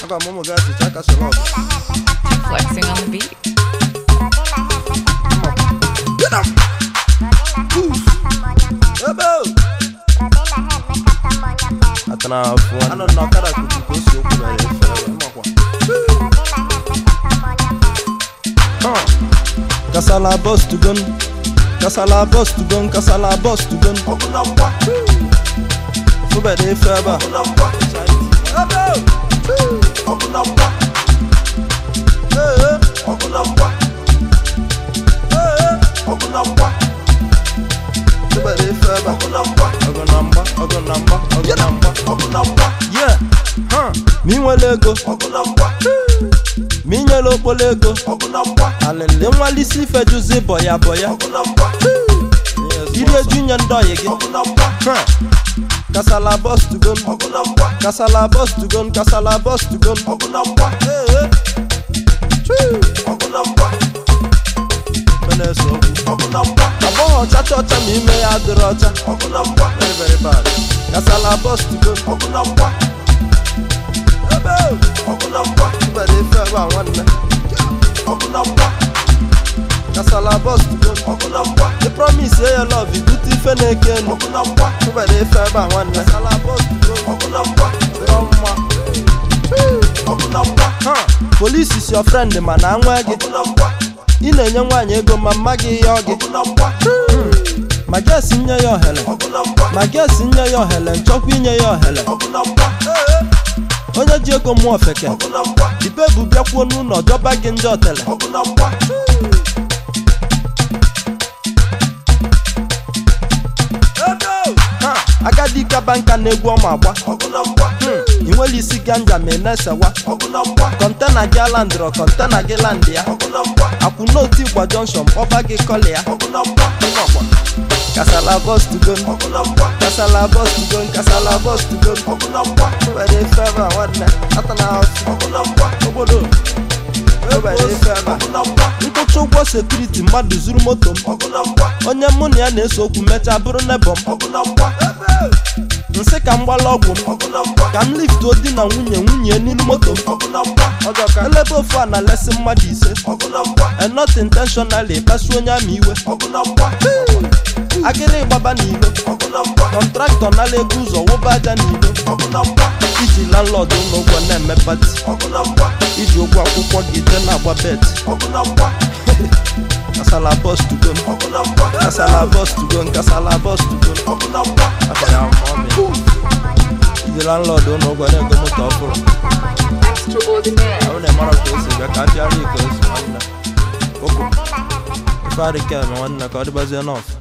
Flexing on the beat. Get up. Kasala boss to gun. Kasala boss to gun. Kasala boss to gun. Fubede feba. Yeah, minwele ego, minyelo okpolo ego, alele nwalisi fejuzi boya boya, iri ejunye ndoye gị. Kasala boss to gun, kasala boss to gun, kasala boss to gun. Abụghị ọchacha ọcha ma ime ya adịrị ọcha. Very very bad. Kasala boss to gun. Ibere ife ebe a nwanne. Kasala boss to gun. The promise ya love ibute ife na-eke enu. Ibere ife ebe a nwanne. Kasala boss to gun. Police is your friend mana anwa gị. Ị na-enye nwaanyị ego ma mma gị ihe ọ gị. Ma gesi nye ya ohere, ma gesi nye ya ohere, nchọkwa inye ya ohere. Onye ji ego mụọ ofeke, ibe bụ bịakwuo n'ụlọ dọba gị ndị otele. Agadi kaba nka na-egwu ọma agba. I nwere isi ganja ma na-esewa. Kọntena gị alandịrọ, kọntena gị landị ya. Akwụ n'otu Igba Junction kpọba gị kọlị ya. Kasala boss to gun, kasala boss to gun, kasala boss to gun. Where favor nwanne, atana house. Obodo, where favor. Nkụcha ụgwọ security mmadụ zuru moto m. Onye mụ na ya na-eso okwu mecha bụrụ nebo m. Nsị ka m gbala ọgwụ m, ka m liftuo di na nwunye n'ilu moto m. Elebe ofu a na lesi mmadụ ise, and not intentionally kpasu onye ama iwe. Agịrị gbaba n'ilo, kọntraktọ nala ego ụzọ wụba aja n'ilo. Iji landlord n'ụgwọ na-eme pati, iji ụgwọ akwụkwọ gị je na-agba bet. Kasala boss to gun, kasala boss to gun, kasala boss to gun. Iji landlord n'ụgwọ na-ego moto ọfụrụ. Ahụ na-emara ka o si bịa ka a bịara ike o si nwanne. Ife adịka eme nwanne ka ọ dịbazie n'ọfụ.